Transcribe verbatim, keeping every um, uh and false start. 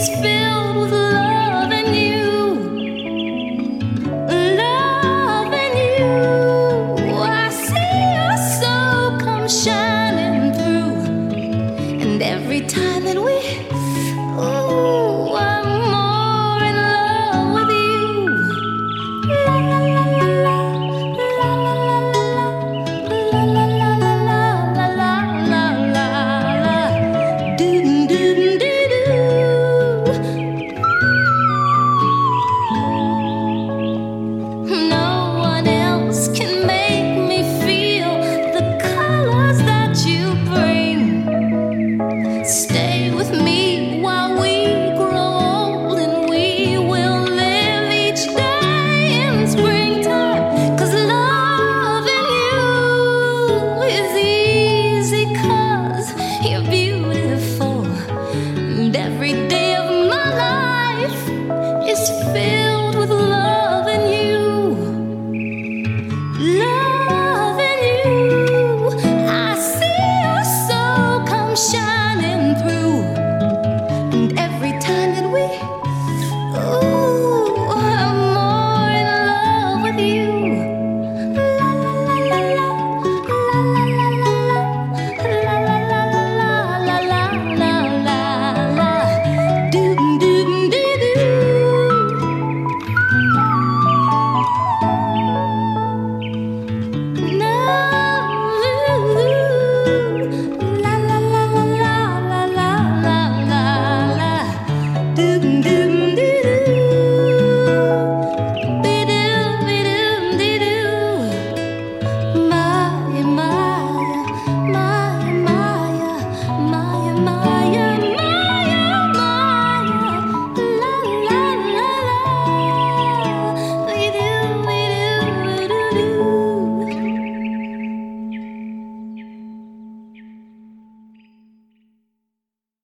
filled with love and you, love and you. I see your soul come shining through, and every time that we, ooh, I'm more in love with you. La la la la la la la la la la la la la la la. Do do do do. No one else can make me feel the colors that you bring. Stay with me while we grow old, and we will live each day in springtime. 'Cause loving you is easy, 'cause you're beautiful, and every day